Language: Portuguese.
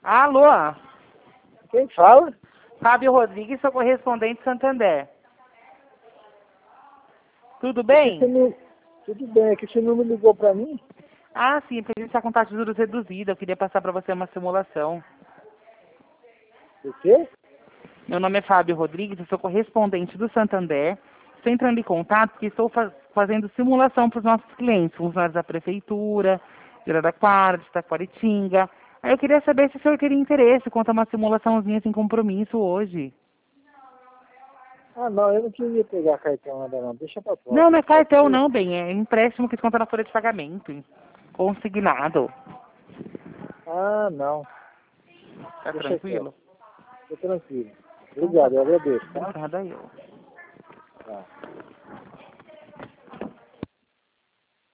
Alô? Quem fala? Fábio Rodrigues, sou correspondente Santander. Tudo bem? Tudo bem, é que você não me ligou pra mim? Ah, sim, porque a gente está com taxa de juros reduzida. Eu queria passar para você uma simulação. O quê? Meu nome é Fábio Rodrigues, eu sou correspondente do Santander. Estou entrando em contato porque estou fazendo simulação para os nossos clientes, funcionários da Prefeitura, de Araraquara, de Itaquaritinga. Aí eu queria saber se o senhor teria interesse quanto a uma simulaçãozinha sem compromisso hoje. Ah, não, eu não queria pegar cartão ainda não. Deixa pra Não, não próxima. é cartão não, bem, é empréstimo que desconta na folha de pagamento. Consignado. Ah, não. Tá Deixa tranquilo? quieto. Tô tranquilo. Então tá Obrigado, eu bom. agradeço, tá? Obrigada eu. Tá.